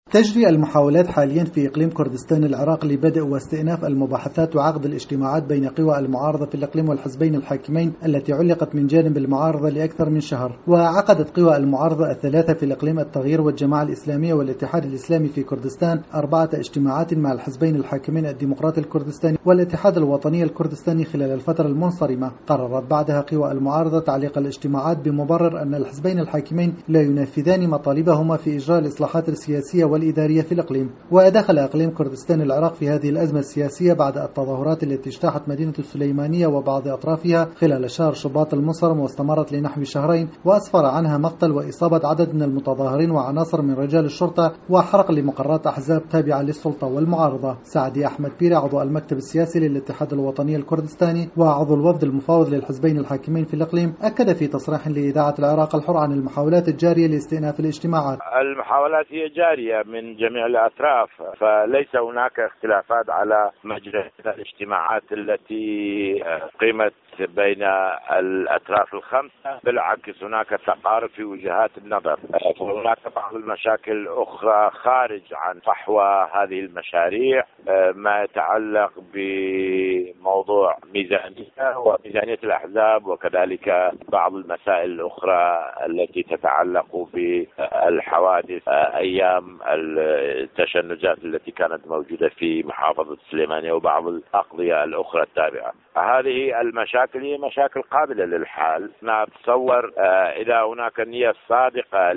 تجري المحاولات حاليا في إقليم كردستان العراق لبدء واستئناف المباحثات وعقد الاجتماعات بين قوى المعارضة في الإقليم والحزبين الحاكمين التي علقت من جانب المعارضة لأكثر من شهر. وعقدت قوى المعارضة الثلاثة في الإقليم التغيير والجماعة الإسلامية والاتحاد الإسلامي في كردستان 4 اجتماعات مع الحزبين الحاكمين الديمقراطي الكردستاني والاتحاد الوطني الكردستاني خلال الفترة المنصرمة. قررت بعدها قوى المعارضة تعليق الاجتماعات بمبرر أن الحزبين الحاكمين لا ينفذان مطالبهما في إجراء الإصلاحات السياسية والإدارية في الإقليم. ودخل إقليم كردستان العراق في هذه الأزمة السياسية بعد التظاهرات التي اجتاحت مدينة السليمانية وبعض أطرافها خلال شهر شباط المنصرم واستمرت لنحو شهرين، وأسفر عنها مقتل وإصابة عدد من المتظاهرين وعناصر من رجال الشرطة وحرق لمقرات أحزاب تابعة للسلطة والمعارضة. سعدي أحمد بيري عضو المكتب السياسي للاتحاد الوطني الكردستاني وعضو الوفد المفاوض للحزبين الحاكمين في الإقليم أكد في تصريح لإذاعة العراق الحر عن المحاولات الجارية لاستئناف الاجتماعات. المحاولات هي جارية من جميع الأطراف، فليس هناك اختلافات على مجرى الاجتماعات التي قيمت بين الأطراف الخمسة. بالعكس هناك تقارب في وجهات النظر، وهناك بعض المشاكل الأخرى خارج عن فحوى هذه المشاريع، ما يتعلق بموضوع ميزانية وميزانية الأحزاب، وكذلك بعض المسائل الأخرى التي تتعلق بالحوادث أيام التشنجات التي كانت موجودة في محافظة السليمانية وبعض الأقضية الأخرى التابعة. هذه المشاكل هي مشاكل قابلة للحل. نتصور إذا هناك نية صادقة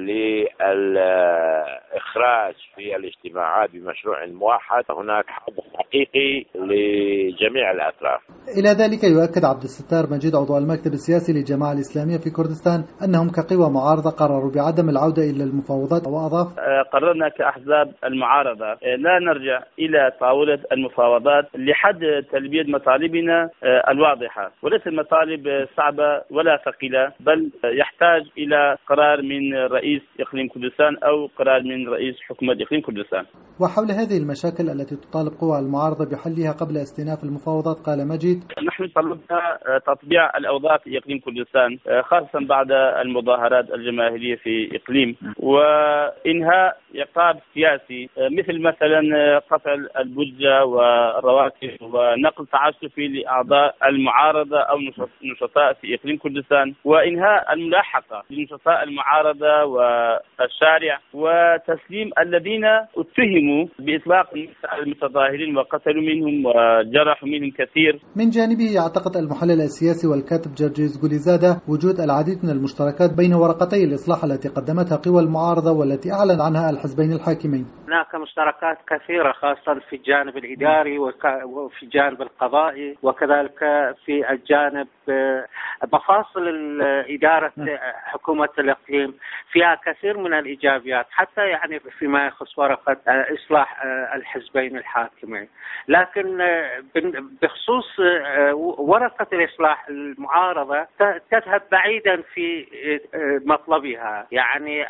للإخراج في الاجتماعات بمشروع موحد، هناك حظ حقيقي لجميع الأطراف. إلى ذلك يؤكد عبد الستار مجيد عضو المكتب السياسي للجماعة الإسلامية في كردستان أنهم كقوى معارضة قرروا بعدم العودة إلى المفاوضات، وأضاف: قررنا كأحزاب المعارضة لا نرجع إلى طاولة المفاوضات لحد تلبية مطالبنا الواضحة، وليس المطالب صعبة ولا ثقيلة، بل يحتاج إلى قرار من رئيس إقليم كردستان أو قرار من رئيس حكومة إقليم كردستان. وحول هذه المشاكل التي تطالب قوى المعارضة بحلها قبل استئناف المفاوضات قال مجيد: نحن طلبنا تطبيع الأوضاع في إقليم كردستان، خاصة بعد المظاهرات الجماهيرية في إقليم، وإنهاء عقاب سياسي مثلا قطع البجة والرواتب ونقل تعسفي لأعضاء المعارضة أو نشطاء في إقليم كردستان، وإنهاء الملاحقة لنشطاء المعارضة والشارع، وتسليم الذين اتهموا بإطلاق المتظاهرين وقتلوا منهم وجرحوا منهم كثير. من جانبه يعتقد المحلل السياسي والكاتب جرجيز غوليزادة وجود العديد من المشتركات بين ورقتي الإصلاح التي قدمتها قوى المعارضة والتي أعلن عنها الحزبين الحاكمين. هناك مشتركات كثيرة خاصة في الجانب الإداري وفي الجانب القضائي، وكذلك في الجانب مفاصل إدارة حكومة الإقليم فيها كثير من الإيجابيات، حتى يعني فيما يخص ورقة إصلاح الحزبين الحاكمين. لكن بخصوص ورقة الإصلاح المعارضة تذهب بعيدا في مطلبها، يعني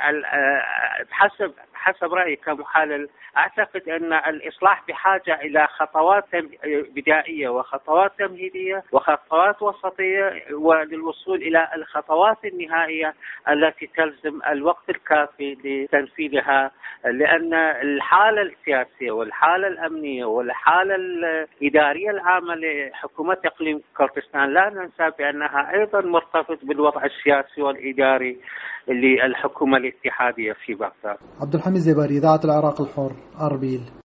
حسب رأيي كمحلل أعتقد أن الإصلاح بحاجة إلى خطوات بدائية وخطوات تمهيدية وخطوات وسطية، وللوصول إلى الخطوات النهائية التي تلزم الوقت الكافي لتنفيذها، لأن الحالة السياسية والحالة الأمنية والحالة الإدارية العامة لحكومة إقليم كردستان لا ننسى بأنها أيضا مرتبط بالوضع السياسي والإداري للحكومة الاتحادية في بغداد. عبد الحميد زباري، إذاعة العراق الحر، أربيل.